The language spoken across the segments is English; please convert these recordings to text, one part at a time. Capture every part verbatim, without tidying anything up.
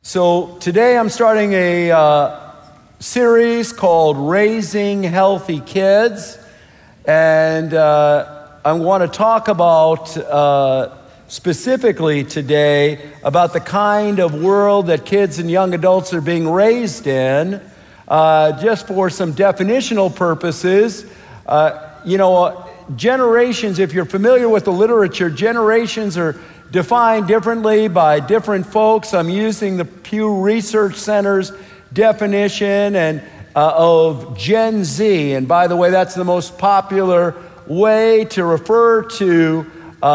So today I'm starting a uh, series called Raising Healthy Kids, and uh, I want to talk about uh, specifically today about the kind of world that kids and young adults are being raised in. Uh, just for some definitional purposes, uh, you know, generations, if you're familiar with the literature, generations are defined differently by different folks. I'm using the Pew Research Center's definition and uh, of Gen Z. And by the way, that's the most popular way to refer to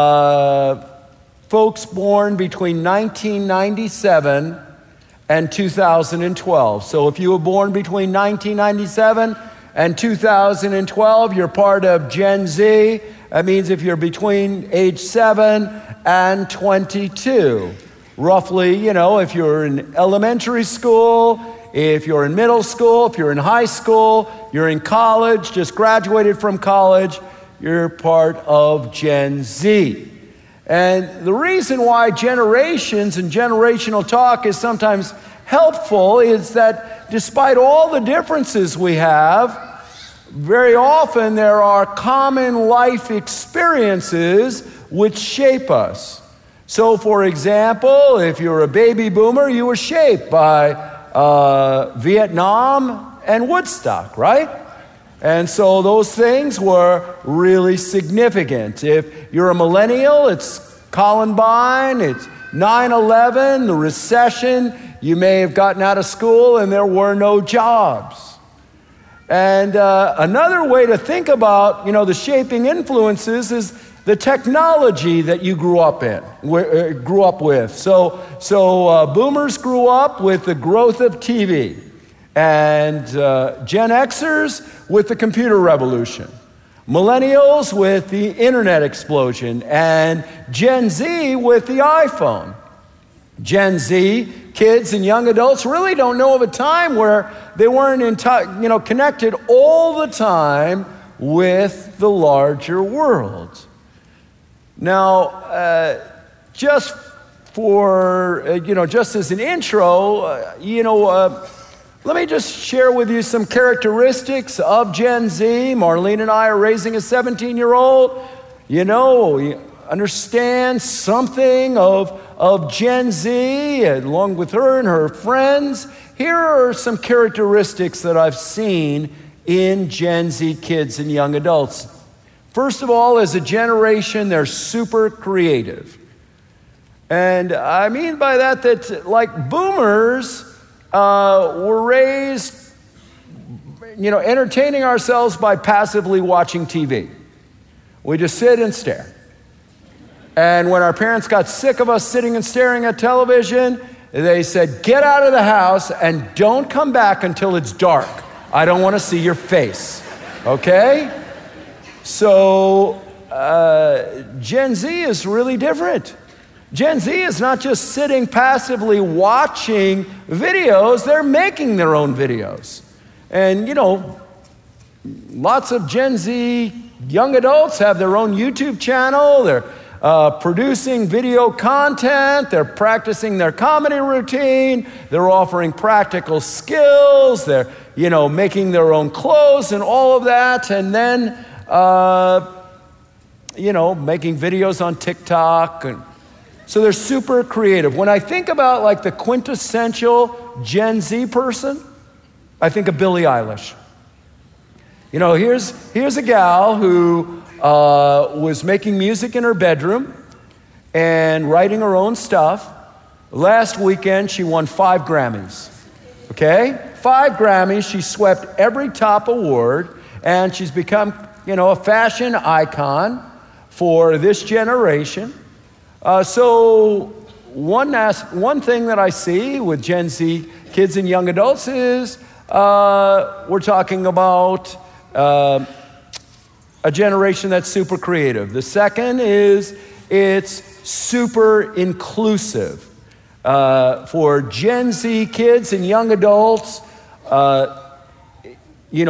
uh, folks born between nineteen ninety-seven and two thousand twelve. So if you were born between nineteen ninety-seven and two thousand twelve, you're part of Gen Z. That means if you're between age seven and twenty-two, roughly, you know, if you're in elementary school, if you're in middle school, if you're in high school, you're in college, just graduated from college, you're part of Gen Z. And the reason why generations and generational talk is sometimes helpful is that despite all the differences we have, very often there are common life experiences which shape us. So for example, if you're a baby boomer, you were shaped by uh, Vietnam and Woodstock, right? And so those things were really significant. If you're a millennial, it's Columbine, it's nine eleven, the recession, you may have gotten out of school and there were no jobs. And uh, another way to think about, you know, the shaping influences is the technology that you grew up in, uh, grew up with. So, so uh, boomers grew up with the growth of T V, and uh, Gen Xers with the computer revolution, millennials with the internet explosion, and Gen Z with the iPhone. Gen Z kids and young adults really don't know of a time where they weren't in t- you know, connected all the time with the larger world. Now, uh, just for, uh, you know, just as an intro, uh, you know, uh, let me just share with you some characteristics of Gen Z. Marlene and I are raising a seventeen-year-old. You know, you understand something of, of Gen Z, along with her and her friends. Here are some characteristics that I've seen in Gen Z kids and young adults. First of all, as a generation, they're super creative. And I mean by that that, like boomers, uh, were raised, you know, entertaining ourselves by passively watching T V. We just sit and stare. And when our parents got sick of us sitting and staring at television, they said, get out of the house and don't come back until it's dark. I don't want to see your face, okay? So uh, Gen Z is really different. Gen Z is not just sitting passively watching videos, they're making their own videos. And you know, lots of Gen Z young adults have their own YouTube channel, they're uh, producing video content, they're practicing their comedy routine, they're offering practical skills, they're, you know, making their own clothes and all of that, and then Uh, you know, making videos on TikTok. And so they're super creative. When I think about like the quintessential Gen Z person, I think of Billie Eilish. You know, here's, here's a gal who uh, was making music in her bedroom and writing her own stuff. Last weekend, she won five Grammys, okay? Five Grammys, she swept every top award, and she's become, you know, a fashion icon for this generation. Uh, so one, as- one thing that I see with Gen Z kids and young adults is uh, we're talking about uh, a generation that's super creative. The second is it's super inclusive. Uh, for Gen Z kids and young adults, uh, you know,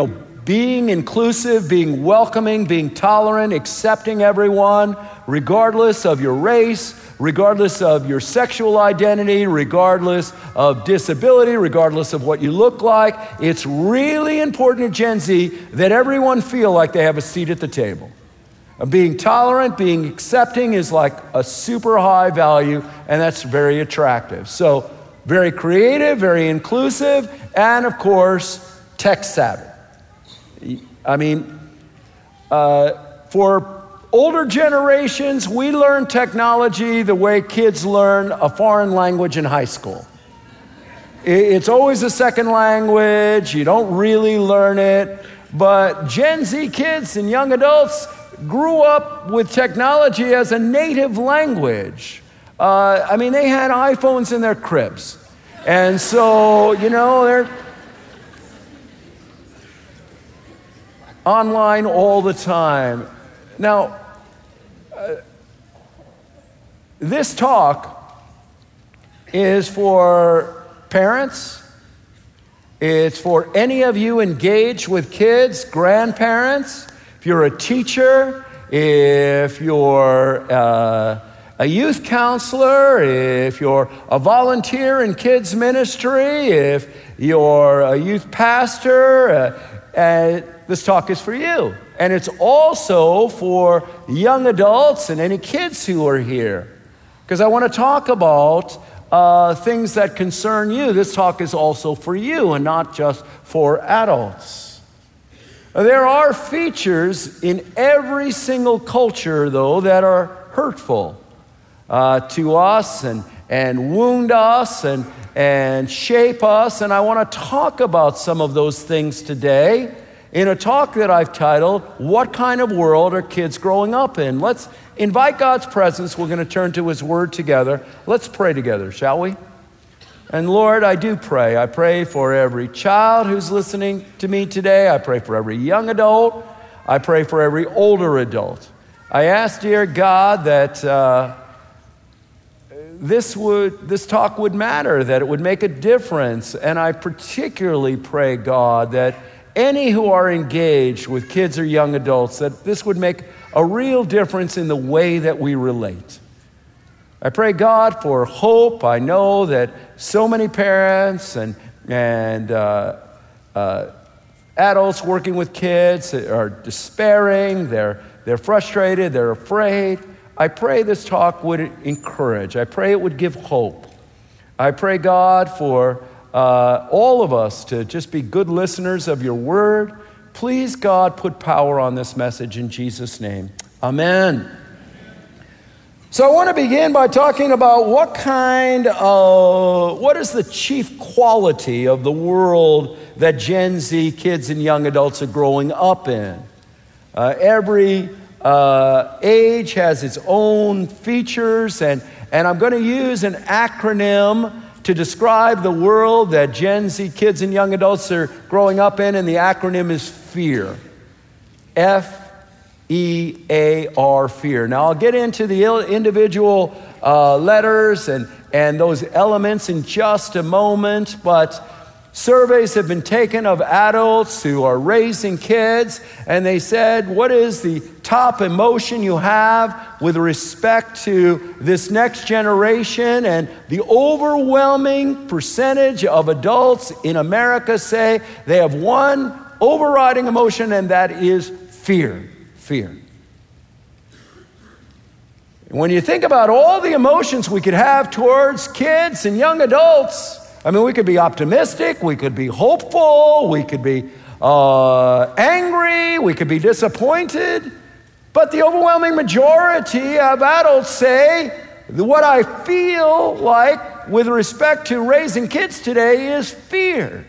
being inclusive, being welcoming, being tolerant, accepting everyone, regardless of your race, regardless of your sexual identity, regardless of disability, regardless of what you look like. It's really important to Gen Z that everyone feel like they have a seat at the table. Being tolerant, being accepting is like a super high value, and that's very attractive. So very creative, very inclusive, and of course, tech savvy. I mean, uh, for older generations, we learn technology the way kids learn a foreign language in high school. It's always a second language, you don't really learn it, but Gen Z kids and young adults grew up with technology as a native language. Uh, I mean, they had iPhones in their cribs. And so, you know, they're online all the time. Now, uh, this talk is for parents. It's for any of you engaged with kids, grandparents. If you're a teacher, if you're uh, a youth counselor, if you're a volunteer in kids ministry, if you're a youth pastor, uh, uh, this talk is for you. And it's also for young adults and any kids who are here. Because I want to talk about uh, things that concern you. This talk is also for you and not just for adults. There are features in every single culture, though, that are hurtful uh, to us and, and wound us and, and shape us. And I want to talk about some of those things today in a talk that I've titled, What Kind of World Are Kids Growing Up In? Let's invite God's presence. We're going to turn to His Word together. Let's pray together, shall we? And Lord, I do pray. I pray for every child who's listening to me today. I pray for every young adult. I pray for every older adult. I ask, dear God, that uh, this would this talk would matter, that it would make a difference. And I particularly pray, God, that any who are engaged with kids or young adults, that this would make a real difference in the way that we relate. I pray, God, for hope. I know that so many parents and, and uh, uh, adults working with kids are despairing, they're, they're frustrated, they're afraid. I pray this talk would encourage. I pray it would give hope. I pray, God, for uh, all of us to just be good listeners of your word. Please, God, put power on this message in Jesus' name. Amen. So I want to begin by talking about what kind of, what is the chief quality of the world that Gen Z kids and young adults are growing up in. Uh, every uh, age has its own features, and, and I'm going to use an acronym to describe the world that Gen Z kids and young adults are growing up in, and the acronym is FEAR. F E A R, fear. Now, I'll get into the individual uh, letters and, and those elements in just a moment, but surveys have been taken of adults who are raising kids, and they said, what is the top emotion you have with respect to this next generation? And the overwhelming percentage of adults in America say they have one overriding emotion, and that is fear. Fear. When you think about all the emotions we could have towards kids and young adults, I mean, we could be optimistic, we could be hopeful, we could be uh, angry, we could be disappointed, but the overwhelming majority of adults say what I feel like with respect to raising kids today is fear.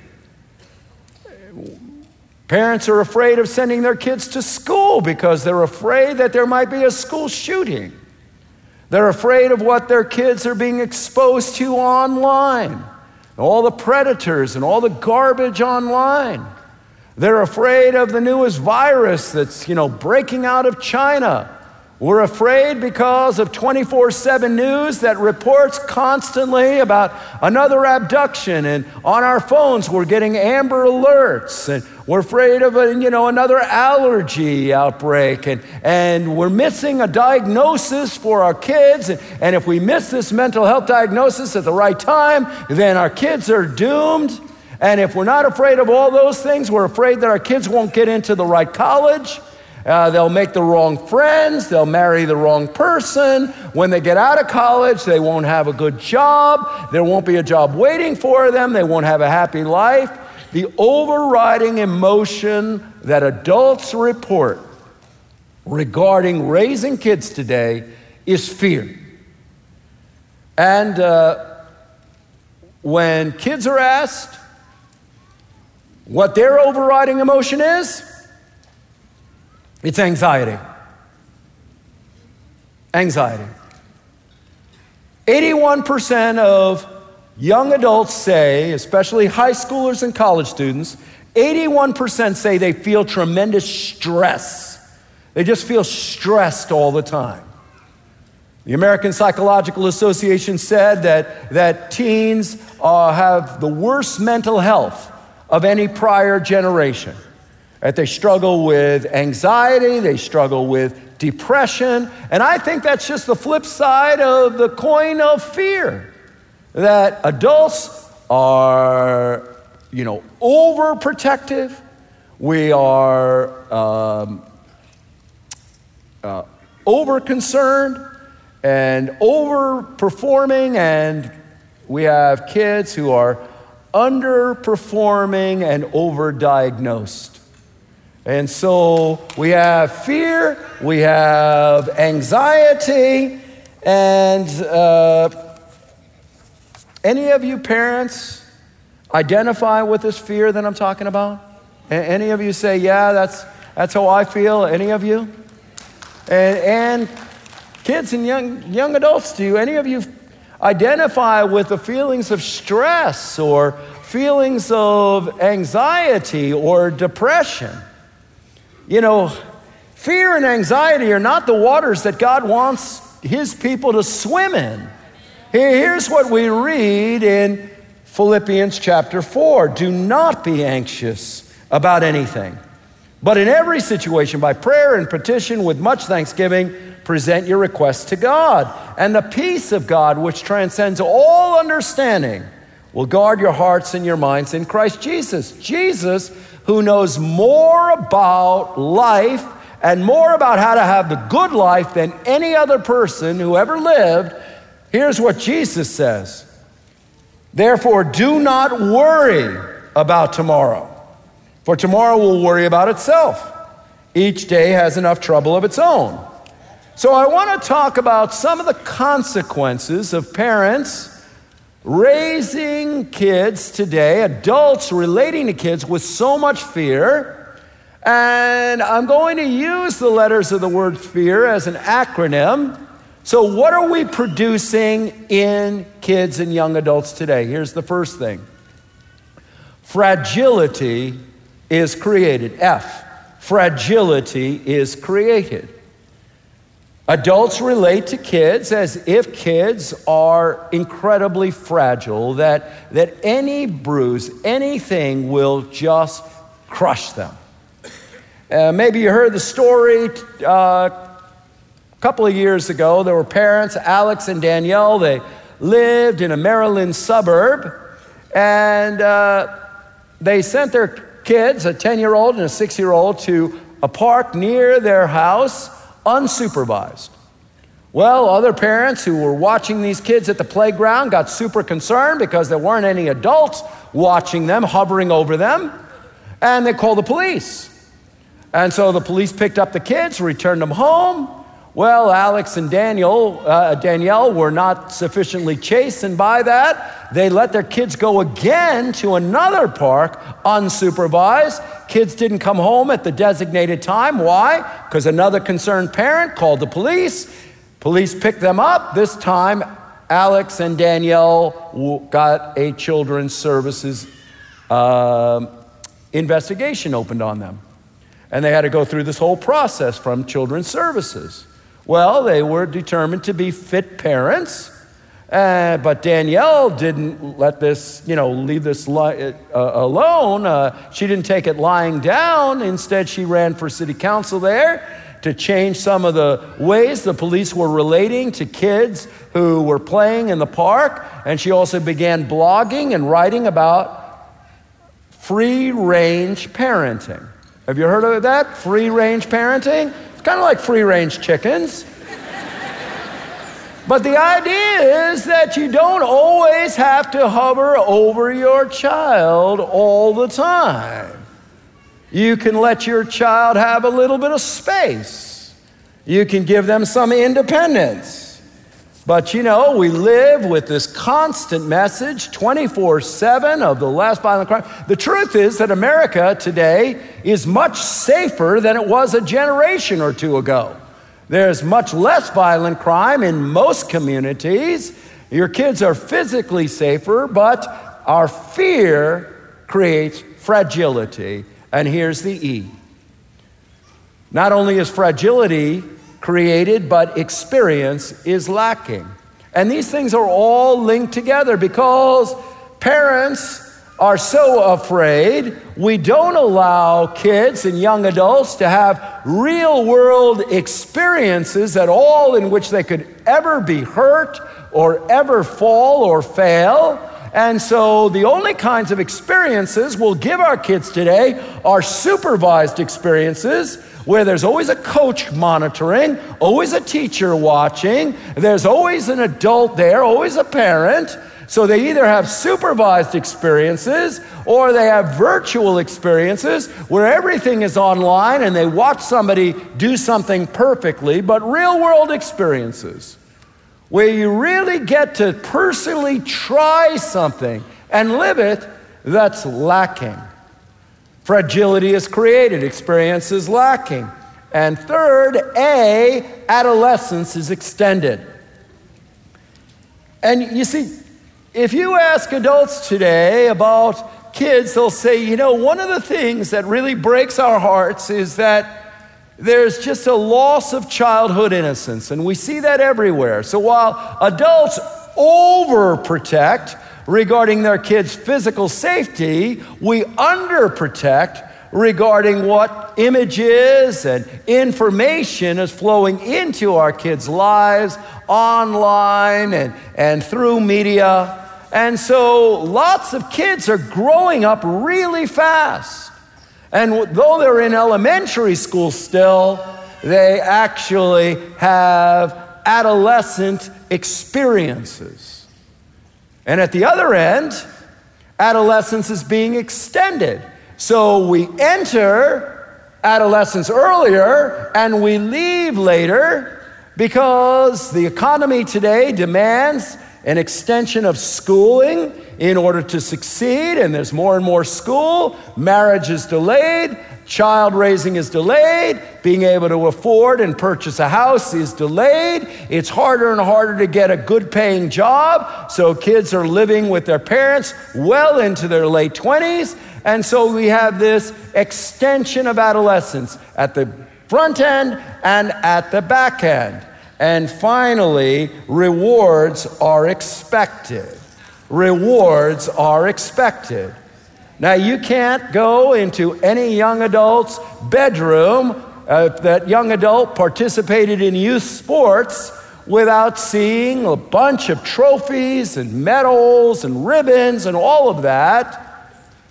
Parents are afraid of sending their kids to school because they're afraid that there might be a school shooting. They're afraid of what their kids are being exposed to online, all the predators and all the garbage online. They're afraid of the newest virus that's, you know, breaking out of China. We're afraid because of twenty-four seven news that reports constantly about another abduction, and on our phones we're getting Amber Alerts, and we're afraid of a, you know, another allergy outbreak, and, and we're missing a diagnosis for our kids, and, and if we miss this mental health diagnosis at the right time, then our kids are doomed. And if we're not afraid of all those things, we're afraid that our kids won't get into the right college. Uh, they'll make the wrong friends. They'll marry the wrong person. When they get out of college, they won't have a good job. There won't be a job waiting for them. They won't have a happy life. The overriding emotion that adults report regarding raising kids today is fear. And uh, when kids are asked what their overriding emotion is, it's anxiety. Anxiety. eighty-one percent of young adults say, especially high schoolers and college students, eighty-one percent say they feel tremendous stress. They just feel stressed all the time. The American Psychological Association said that, that teens uh, have the worst mental health of any prior generation. That they struggle with anxiety, they struggle with depression, and I think that's just the flip side of the coin of fear. That adults are, you know, overprotective. We are um, uh, over-concerned and overperforming, and we have kids who are underperforming and overdiagnosed. And so we have fear, we have anxiety, and uh, any of you parents identify with this fear that I'm talking about? A- any of you say, yeah, that's that's how I feel? Any of you? And, and kids and young young adults, do any of you identify with the feelings of stress or feelings of anxiety or depression? You know, fear and anxiety are not the waters that God wants his people to swim in. Here's what we read in Philippians chapter four. Do not be anxious about anything, but in every situation, by prayer and petition with much thanksgiving, present your requests to God. And the peace of God, which transcends all understanding, will guard your hearts and your minds in Christ Jesus. Jesus, who knows more about life and more about how to have the good life than any other person who ever lived, here's what Jesus says. Therefore, do not worry about tomorrow, for tomorrow will worry about itself. Each day has enough trouble of its own. So I want to talk about some of the consequences of parents raising kids today, adults relating to kids with so much fear. And I'm going to use the letters of the word fear as an acronym. So what are we producing in kids and young adults today? Here's the first thing. Fragility is created. F, fragility is created. Adults relate to kids as if kids are incredibly fragile, that, that any bruise, anything will just crush them. Uh, maybe you heard the story uh, a couple of years ago. There were parents, Alex and Danielle. They lived in a Maryland suburb, and uh, they sent their kids, a ten-year-old and a six-year-old, to a park near their house, unsupervised. Well, other parents who were watching these kids at the playground got super concerned because there weren't any adults watching them, hovering over them, and they called the police. And so the police picked up the kids, returned them home. Well, Alex and Daniel, uh, Danielle were not sufficiently chastened by that. They let their kids go again to another park, unsupervised. Kids didn't come home at the designated time. Why? Because another concerned parent called the police. Police picked them up. This time, Alex and Danielle got a children's services uh, investigation opened on them. And they had to go through this whole process from children's services. Well, they were determined to be fit parents. Uh, but Danielle didn't let this, you know, leave this li- uh, alone. Uh, she didn't take it lying down. Instead, she ran for city council there to change some of the ways the police were relating to kids who were playing in the park. And she also began blogging and writing about free-range parenting. Have you heard of that? Free-range parenting? It's kind of like free-range chickens. But the idea is that you don't always have to hover over your child all the time. You can let your child have a little bit of space. You can give them some independence. But you know, we live with this constant message twenty-four seven of the less violent crime. The truth is that America today is much safer than it was a generation or two ago. There's much less violent crime in most communities. Your kids are physically safer, but our fear creates fragility. And here's the E. Not only is fragility created, but experience is lacking. And these things are all linked together because parents are so afraid we don't allow kids and young adults to have real world experiences at all in which they could ever be hurt or ever fall or fail. And so the only kinds of experiences we'll give our kids today are supervised experiences where there's always a coach monitoring, always a teacher watching, there's always an adult there, always a parent. So they either have supervised experiences or they have virtual experiences where everything is online and they watch somebody do something perfectly, but real world experiences where you really get to personally try something and live it, that's lacking. Fragility is created, experience is lacking. And third, A, adolescence is extended. And you see, if you ask adults today about kids, they'll say, you know, one of the things that really breaks our hearts is that there's just a loss of childhood innocence, and we see that everywhere. So while adults overprotect regarding their kids' physical safety, we underprotect regarding what images and information is flowing into our kids' lives online and, and through media. And so lots of kids are growing up really fast. And though they're in elementary school still, they actually have adolescent experiences. And at the other end, adolescence is being extended. So we enter adolescence earlier and we leave later because the economy today demands an extension of schooling in order to succeed, and there's more and more school. Marriage is delayed, child raising is delayed, being able to afford and purchase a house is delayed. It's harder and harder to get a good paying job, so kids are living with their parents well into their late twenties, and so we have this extension of adolescence at the front end and at the back end. And finally, rewards are expected. Rewards are expected. Now, you can't go into any young adult's bedroom, uh, if that young adult participated in youth sports, without seeing a bunch of trophies and medals and ribbons and all of that,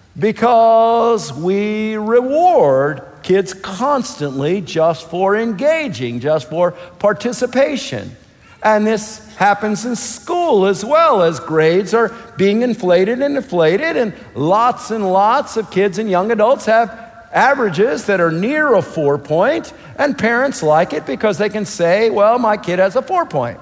because we reward kids constantly just for engaging, just for participation. And this happens in school as well, as grades are being inflated and inflated, and lots and lots of kids and young adults have averages that are near a four point, and parents like it because they can say, well, my kid has a four point.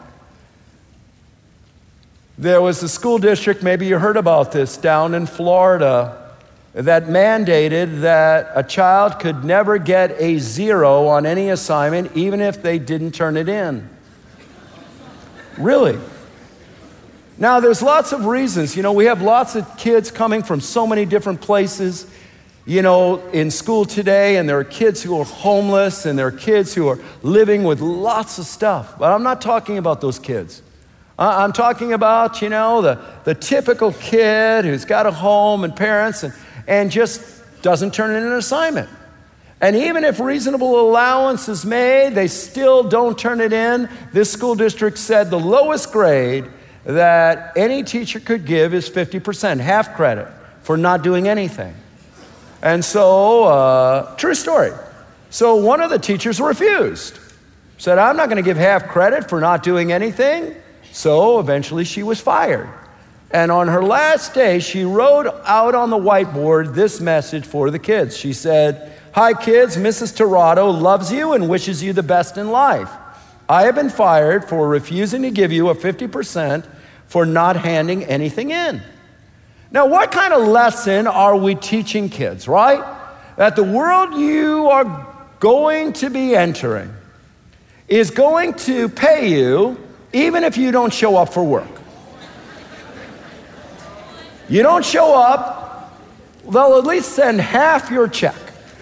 There was a school district, maybe you heard about this, down in Florida, that mandated that a child could never get a zero on any assignment, even if they didn't turn it in. Really. Now, there's lots of reasons. You know, we have lots of kids coming from so many different places, you know, in school today, and there are kids who are homeless, and there are kids who are living with lots of stuff. But I'm not talking about those kids. I'm talking about, you know, the, the typical kid who's got a home and parents and, and just doesn't turn in an assignment. And even if reasonable allowance is made, they still don't turn it in. This school district said the lowest grade that any teacher could give is fifty percent, half credit, for not doing anything. And so, uh, true story. So one of the teachers refused. Said, I'm not going to give half credit for not doing anything. So eventually she was fired. And on her last day, she wrote out on the whiteboard this message for the kids. She said, "Hi kids, Missus Tirado loves you and wishes you the best in life. I have been fired for refusing to give you a fifty percent for not handing anything in." Now, what kind of lesson are we teaching kids, right? That the world you are going to be entering is going to pay you even if you don't show up for work. You don't show up, they'll at least send half your check.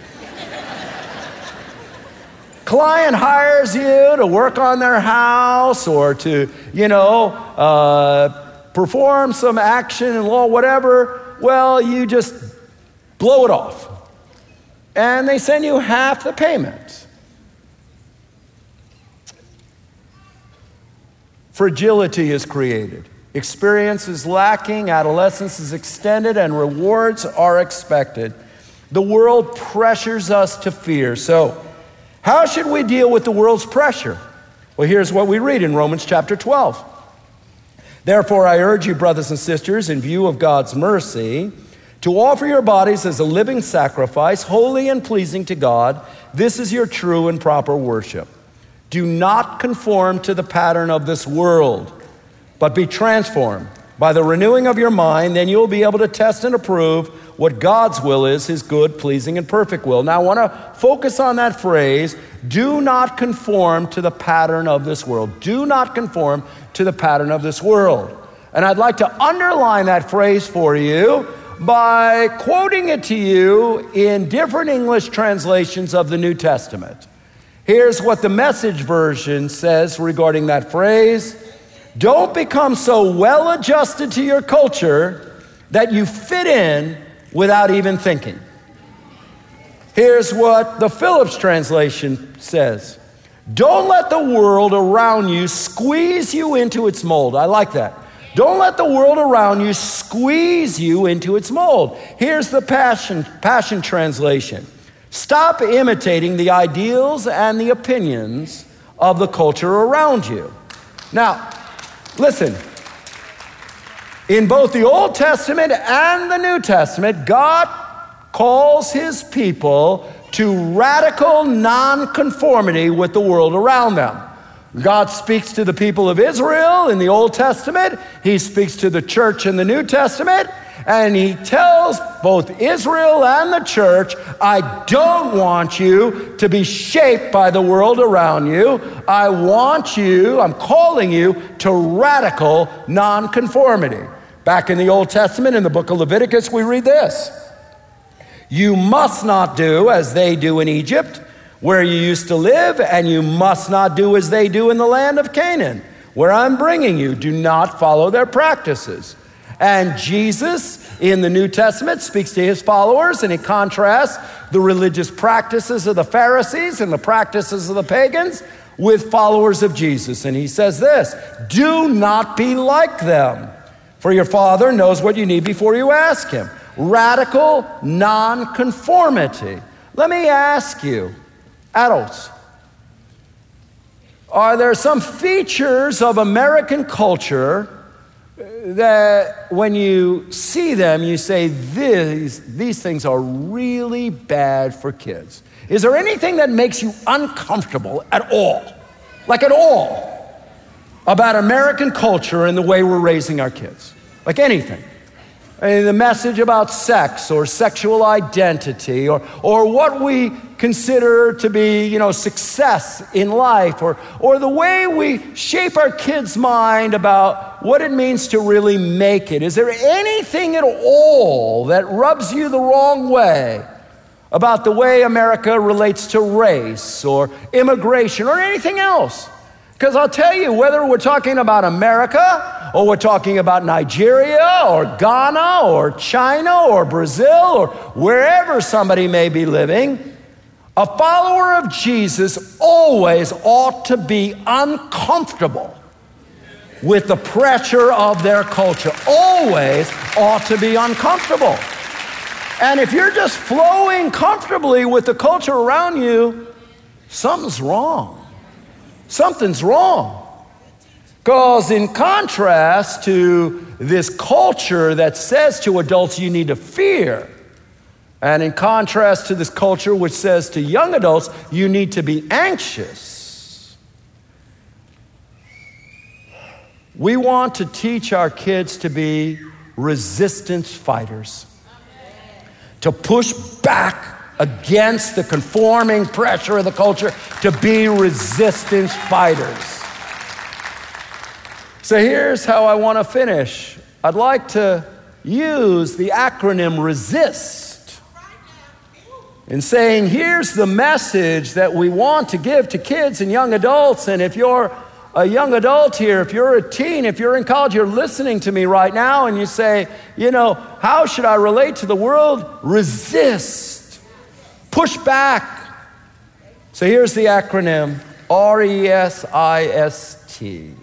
Client hires you to work on their house or to, you know, uh, perform some action in law, whatever. Well, you just blow it off. And they send you half the payment. Fragility is created. Experience is lacking, adolescence is extended, and rewards are expected. The world pressures us to fear. So, how should we deal with the world's pressure? Well, here's what we read in Romans chapter twelve. "Therefore, I urge you, brothers and sisters, in view of God's mercy, to offer your bodies as a living sacrifice, holy and pleasing to God. This is your true and proper worship. Do not conform to the pattern of this world, but be transformed by the renewing of your mind. Then you'll be able to test and approve what God's will is, his good, pleasing, and perfect will." Now, I want to focus on that phrase, do not conform to the pattern of this world. Do not conform to the pattern of this world. And I'd like to underline that phrase for you by quoting it to you in different English translations of the New Testament. Here's what the Message version says regarding that phrase: "Don't become so well adjusted to your culture that you fit in without even thinking." Here's what the Phillips translation says: "Don't let the world around you squeeze you into its mold." I like that. Don't let the world around you squeeze you into its mold. Here's the Passion, Passion translation: "Stop imitating the ideals and the opinions of the culture around you." Now, listen, in both the Old Testament and the New Testament, God calls his people to radical nonconformity with the world around them. God speaks to the people of Israel in the Old Testament. He speaks to the church in the New Testament. And he tells both Israel and the church, I don't want you to be shaped by the world around you. I want you, I'm calling you to radical nonconformity. Back in the Old Testament, in the book of Leviticus, we read this: "You must not do as they do in Egypt, where you used to live, and you must not do as they do in the land of Canaan, where I'm bringing you. Do not follow their practices." And Jesus in the New Testament speaks to his followers, and he contrasts the religious practices of the Pharisees and the practices of the pagans with followers of Jesus. And he says this: "Do not be like them, for your Father knows what you need before you ask him." Radical nonconformity. Let me ask you, adults, are there some features of American culture that when you see them, you say, these, these things are really bad for kids? Is there anything that makes you uncomfortable at all, like at all, about American culture and the way we're raising our kids? Like anything? I mean, the message about sex or sexual identity or, or what we consider to be, you know, success in life, or, or the way we shape our kids' mind about what it means to really make it. Is there anything at all that rubs you the wrong way about the way America relates to race or immigration or anything else? Because I'll tell you, whether we're talking about America, or we're talking about Nigeria, or Ghana, or China, or Brazil, or wherever somebody may be living, a follower of Jesus always ought to be uncomfortable with the pressure of their culture. Always ought to be uncomfortable. And if you're just flowing comfortably with the culture around you, something's wrong. Something's wrong. Because in contrast to this culture that says to adults you need to fear, and in contrast to this culture which says to young adults you need to be anxious, we want to teach our kids to be resistance fighters, to push back against the conforming pressure of the culture, to be resistance fighters. So here's how I want to finish. I'd like to use the acronym RESIST in saying, here's the message that we want to give to kids and young adults. And if you're a young adult here, if you're a teen, if you're in college, you're listening to me right now and you say, you know, how should I relate to the world? Resist. Push back. So here's the acronym, R E S I S T.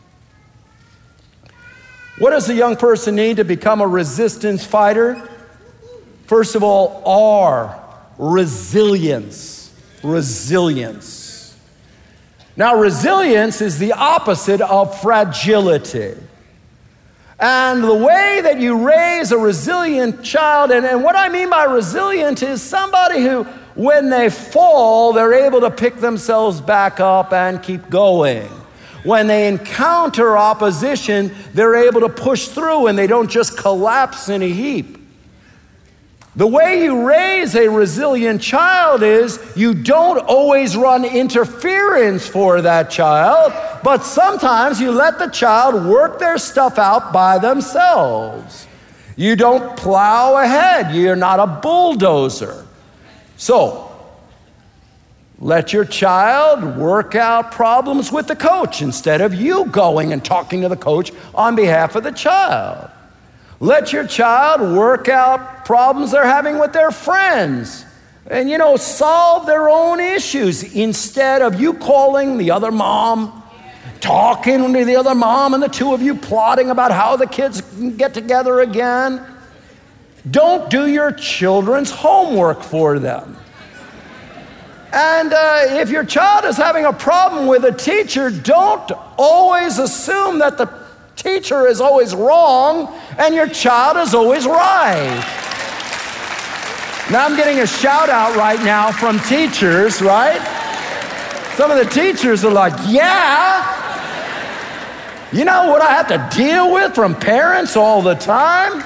What does a young person need to become a resistance fighter? First of all, R, resilience. Resilience. Now, resilience is the opposite of fragility. And the way that you raise a resilient child, and, and what I mean by resilient is somebody who, when they fall, they're able to pick themselves back up and keep going. When they encounter opposition, they're able to push through and they don't just collapse in a heap. The way you raise a resilient child is you don't always run interference for that child, but sometimes you let the child work their stuff out by themselves. You don't plow ahead. You're not a bulldozer. So, let your child work out problems with the coach instead of you going and talking to the coach on behalf of the child. Let your child work out problems they're having with their friends and, you know, solve their own issues instead of you calling the other mom, talking to the other mom, and the two of you plotting about how the kids can get together again. Don't do your children's homework for them. And uh, if your child is having a problem with a teacher, don't always assume that the teacher is always wrong and your child is always right. Now I'm getting a shout out right now from teachers, right? Some of the teachers are like, yeah. You know what I have to deal with from parents all the time?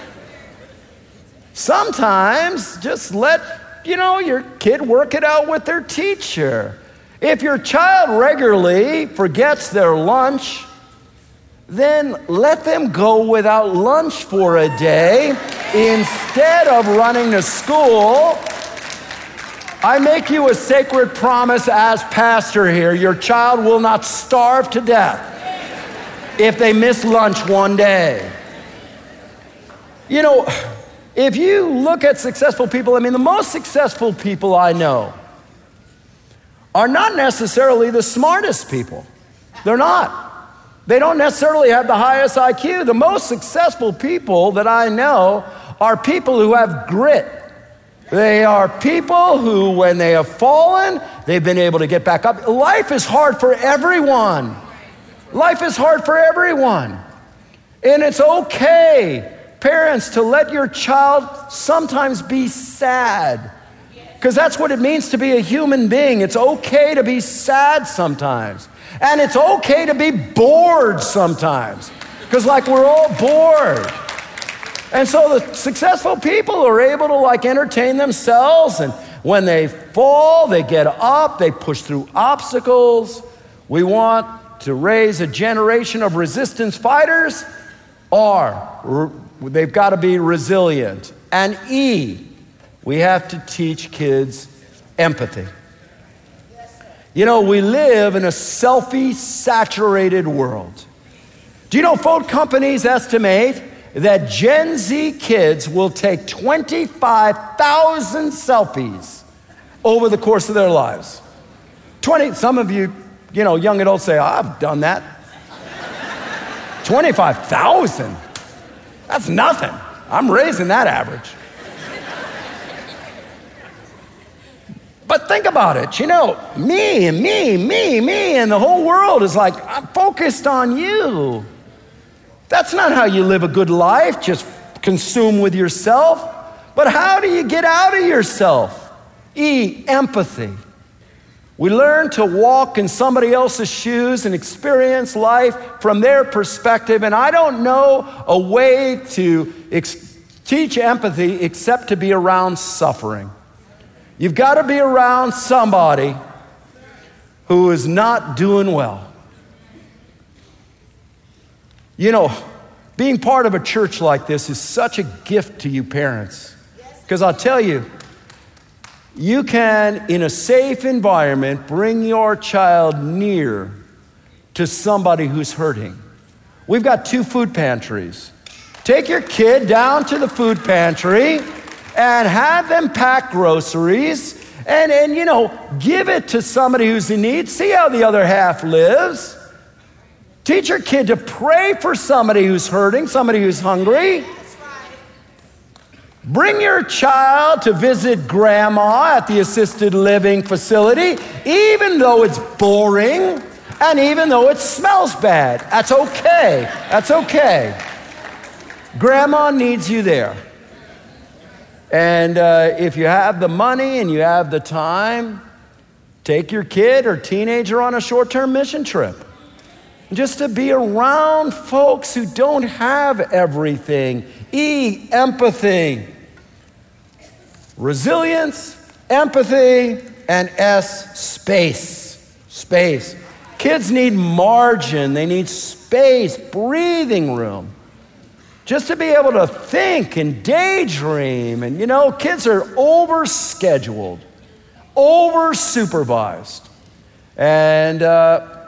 Sometimes just let You know, your kid work it out with their teacher. If your child regularly forgets their lunch, then let them go without lunch for a day instead of running to school. I make you a sacred promise as pastor here. Your child will not starve to death if they miss lunch one day. You know, if you look at successful people, I mean, the most successful people I know are not necessarily the smartest people. They're not. They don't necessarily have the highest I Q. The most successful people that I know are people who have grit. They are people who, when they have fallen, they've been able to get back up. Life is hard for everyone. Life is hard for everyone. And it's okay, parents, to let your child sometimes be sad, because that's what it means to be a human being. It's okay to be sad sometimes, and it's okay to be bored sometimes, because like we're all bored. And so the successful people are able to like entertain themselves, and when they fall, they get up, they push through obstacles. We want to raise a generation of resistance fighters, or they've got to be resilient. And E, we have to teach kids empathy. You know, we live in a selfie-saturated world. Do you know phone companies estimate that Gen Z kids will take twenty-five thousand selfies over the course of their lives? twenty, some of you, you know, young adults say, oh, I've done that. twenty-five thousand? That's nothing. I'm raising that average. But think about it, you know, me and me, me, me, and the whole world is like, I'm focused on you. That's not how you live a good life, just consume with yourself. But how do you get out of yourself? E, empathy. We learn to walk in somebody else's shoes and experience life from their perspective. And I don't know a way to ex- teach empathy except to be around suffering. You've got to be around somebody who is not doing well. You know, being part of a church like this is such a gift to you parents. Because I'll tell you, you can, in a safe environment, bring your child near to somebody who's hurting. We've got two food pantries. Take your kid down to the food pantry and have them pack groceries and, and, you know, give it to somebody who's in need. See how the other half lives. Teach your kid to pray for somebody who's hurting, somebody who's hungry. Bring your child to visit grandma at the assisted living facility, even though it's boring and even though it smells bad. That's okay. That's okay. Grandma needs you there. And uh, if you have the money and you have the time, take your kid or teenager on a short-term mission trip. Just to be around folks who don't have everything. E, empathy. Resilience, empathy, and S, space. Space. Kids need margin. They need space, breathing room. Just to be able to think and daydream. And you know, kids are over-scheduled, over-supervised. And uh,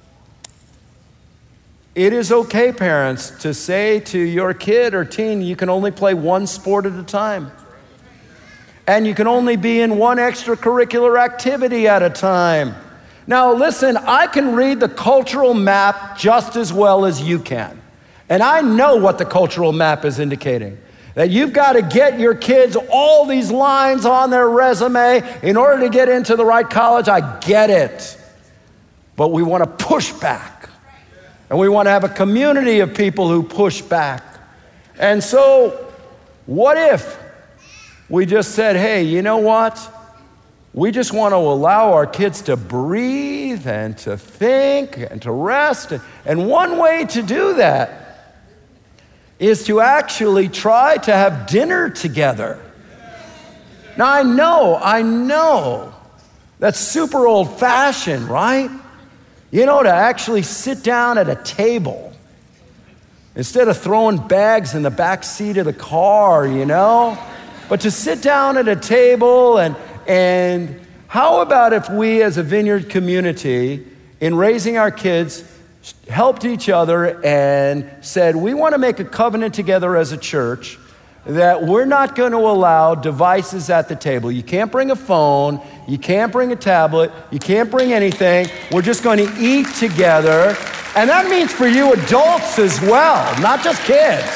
it is okay, parents, to say to your kid or teen, you can only play one sport at a time. And you can only be in one extracurricular activity at a time. Now listen, I can read the cultural map just as well as you can. And I know what the cultural map is indicating. That you've got to get your kids all these lines on their resume in order to get into the right college. I get it. But we want to push back. And we want to have a community of people who push back. And so, what if we just said, hey, you know what? We just want to allow our kids to breathe and to think and to rest. And one way to do that is to actually try to have dinner together. Now, I know, I know that's super old-fashioned, right? You know, to actually sit down at a table instead of throwing bags in the back seat of the car, you know? But to sit down at a table and, and how about if we as a Vineyard community, in raising our kids, helped each other and said, we want to make a covenant together as a church that we're not going to allow devices at the table. You can't bring a phone, you can't bring a tablet, you can't bring anything. We're just going to eat together. And that means for you adults as well, not just kids.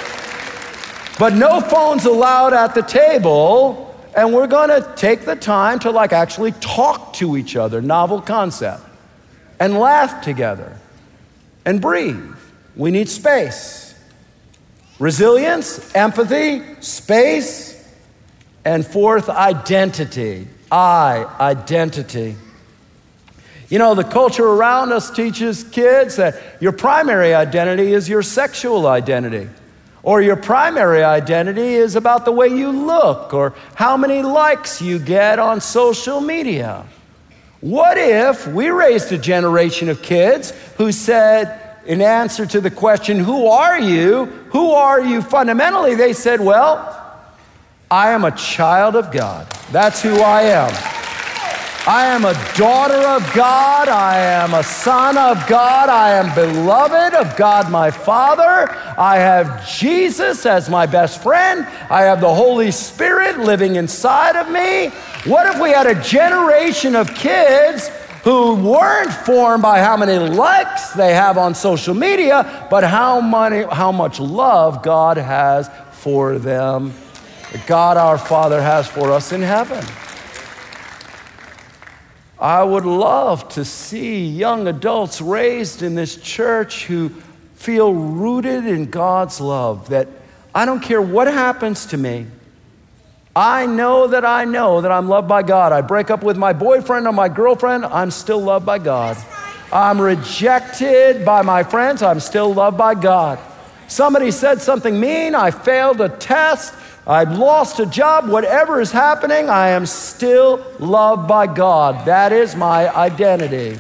But no phones allowed at the table, and we're going to take the time to like actually talk to each other, novel concept, and laugh together. And breathe. We need space. Resilience, empathy, space, and fourth, identity. I, identity. You know, the culture around us teaches kids that your primary identity is your sexual identity, or your primary identity is about the way you look, or how many likes you get on social media. What if we raised a generation of kids who said, in answer to the question, who are you? Who are you? Fundamentally, they said, well, I am a child of God. That's who I am. I am a daughter of God. I am a son of God. I am beloved of God my Father. I have Jesus as my best friend. I have the Holy Spirit living inside of me. What if we had a generation of kids who weren't formed by how many likes they have on social media, but how many, how much love God has for them, that God our Father has for us in heaven? I would love to see young adults raised in this church who feel rooted in God's love, that I don't care what happens to me. I know that I know that I'm loved by God. I break up with my boyfriend or my girlfriend, I'm still loved by God. I'm rejected by my friends, I'm still loved by God. Somebody said something mean, I failed a test, I've lost a job, whatever is happening, I am still loved by God. That is my identity.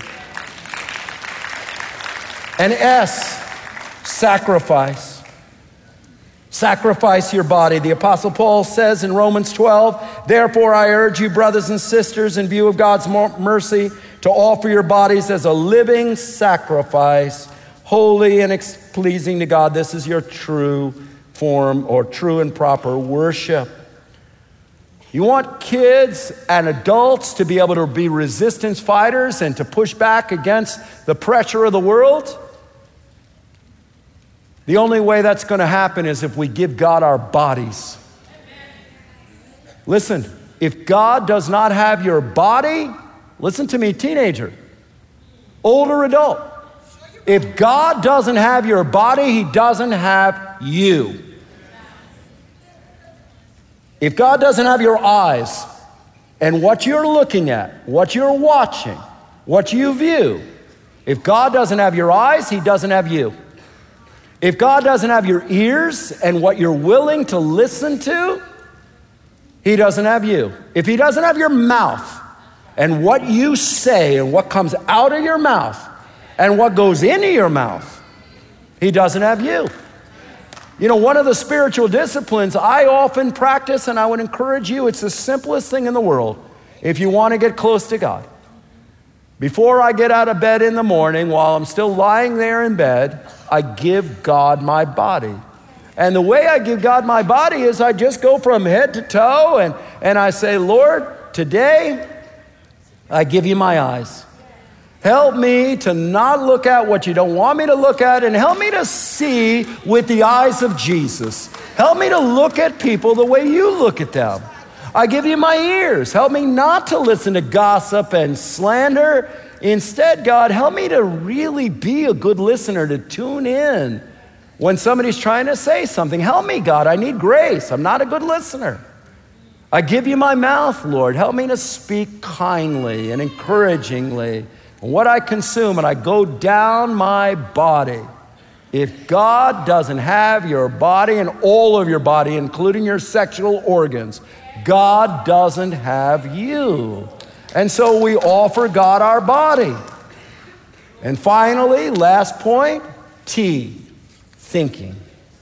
And S, sacrifice. Sacrifice your body. The Apostle Paul says in Romans twelve, therefore I urge you, brothers and sisters, in view of God's mercy, to offer your bodies as a living sacrifice, holy and pleasing to God. This is your true form or true and proper worship. You want kids and adults to be able to be resistance fighters and to push back against the pressure of the world? The only way that's going to happen is if we give God our bodies. Listen, if God does not have your body, listen to me, teenager, older adult, if God doesn't have your body, he doesn't have you. If God doesn't have your eyes and what you're looking at, what you're watching, what you view, if God doesn't have your eyes, he doesn't have you. If God doesn't have your ears and what you're willing to listen to, he doesn't have you. If he doesn't have your mouth and what you say and what comes out of your mouth and what goes into your mouth, he doesn't have you. You know, one of the spiritual disciplines I often practice, and I would encourage you, it's the simplest thing in the world if you want to get close to God. Before I get out of bed in the morning, while I'm still lying there in bed, I give God my body. And the way I give God my body is I just go from head to toe and, and I say, Lord, today I give you my eyes. Help me to not look at what you don't want me to look at, and help me to see with the eyes of Jesus. Help me to look at people the way you look at them. I give you my ears. Help me not to listen to gossip and slander. Instead, God, help me to really be a good listener, to tune in when somebody's trying to say something. Help me, God. I need grace. I'm not a good listener. I give you my mouth, Lord. Help me to speak kindly and encouragingly. What I consume, and I go down my body. If God doesn't have your body and all of your body, including your sexual organs, God doesn't have you. And so we offer God our body. And finally, last point, T, thinking.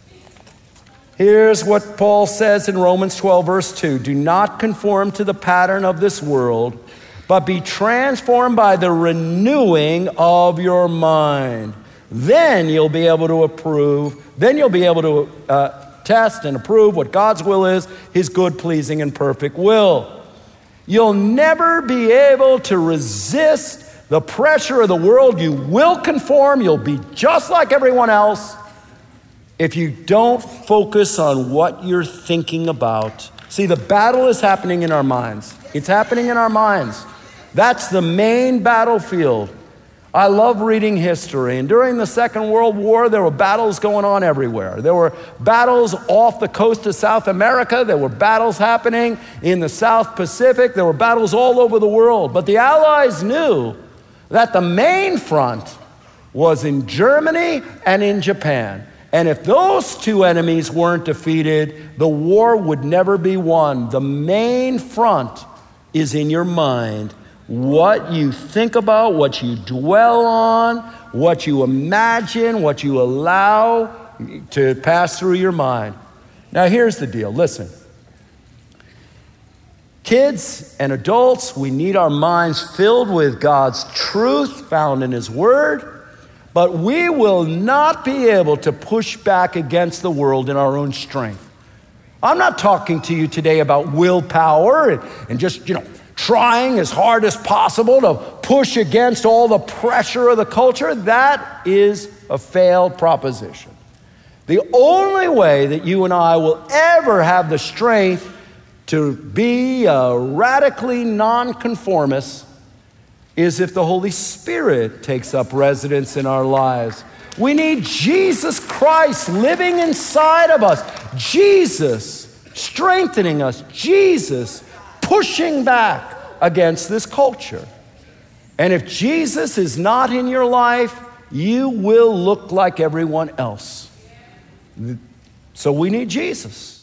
Here's what Paul says in Romans twelve, verse two. Do not conform to the pattern of this world, but be transformed by the renewing of your mind. Then you'll be able to approve, then you'll be able to uh, test and approve what God's will is, his good, pleasing, and perfect will. You'll never be able to resist the pressure of the world. You will conform, you'll be just like everyone else if you don't focus on what you're thinking about. See, the battle is happening in our minds. It's happening in our minds. That's the main battlefield. I love reading history. And during the Second World War, there were battles going on everywhere. There were battles off the coast of South America. There were battles happening in the South Pacific. There were battles all over the world. But the Allies knew that the main front was in Germany and in Japan. And if those two enemies weren't defeated, the war would never be won. The main front is in your mind. What you think about, what you dwell on, what you imagine, what you allow to pass through your mind. Now here's the deal, listen. Kids and adults, we need our minds filled with God's truth found in His Word, but we will not be able to push back against the world in our own strength. I'm not talking to you today about willpower and, and just, you know, trying as hard as possible to push against all the pressure of the culture. That is a failed proposition. The only way that you and I will ever have the strength to be a radically nonconformist is if the Holy Spirit takes up residence in our lives. We need Jesus Christ living inside of us, Jesus strengthening us, Jesus pushing back against this culture. And if Jesus is not in your life, you will look like everyone else. So we need Jesus.